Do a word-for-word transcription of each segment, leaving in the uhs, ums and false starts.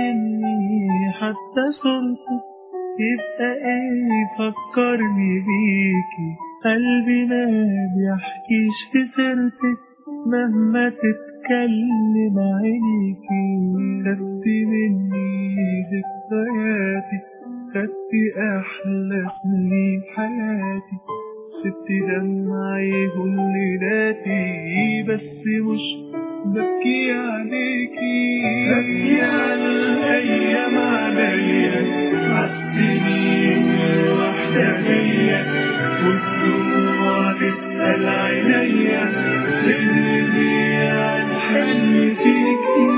مني حتى صورتك، يبقى ايه فكرني بيكي، قلبي ما بيحكيش في سيرتك مهما تتكلم عينيكي. خدتي مني ذكرياتي، خدتي احلى سنين حياتي، سبتي دمعي هليلاتي، بس مش ببكي عليكي، ببكي على الايام عليا، عالسنين الوحدانية، والدموع تسأل عينيا، اللي عن حلم فيكي.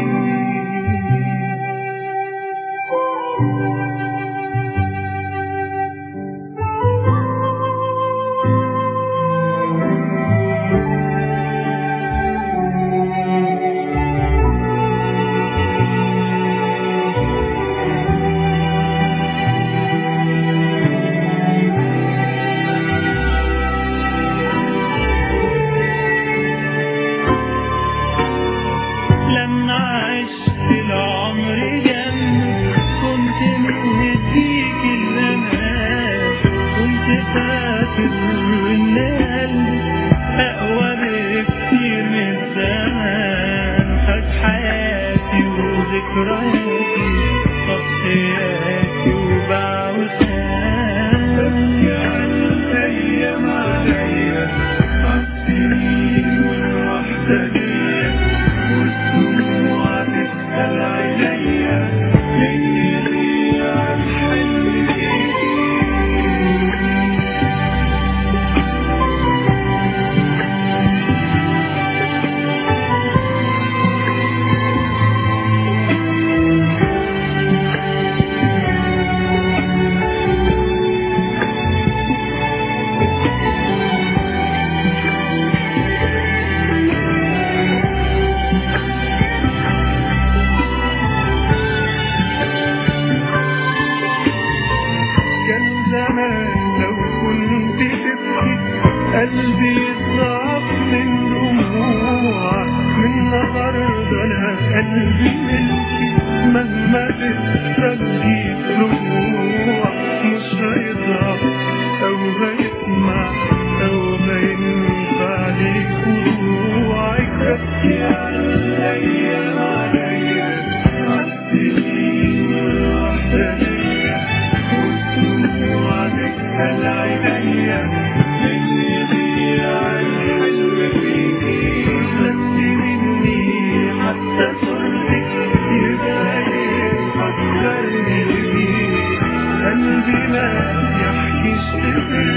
لما عشت العمر جنبك كنت مهديك الأمان، كنت فاكر إن قلبك أقوى بكتير من زمان، خد حياتي وذكرياتي، تضحياتي وباع وسام. ببكي على الأيام عليا، عالسنين والوحدانية، والدموع تسأل عينيا، اللي عن حلم فيكي. كان زمان لو كنت تبكي قلبي يضعف من دموع، من النهارده انا قلبي ملكي، مهما تترجي دموع مش هيضعف او هيسمع او هينفع ليك وعيك. ببكي على الايام عليا، عالسنين والوحدانية، تسأل عينيا، اللي عن حلم فيكي. خدتي مني حتى صورتك، يبقى ايه فكرني بيكي، قلبي ما يحكيش في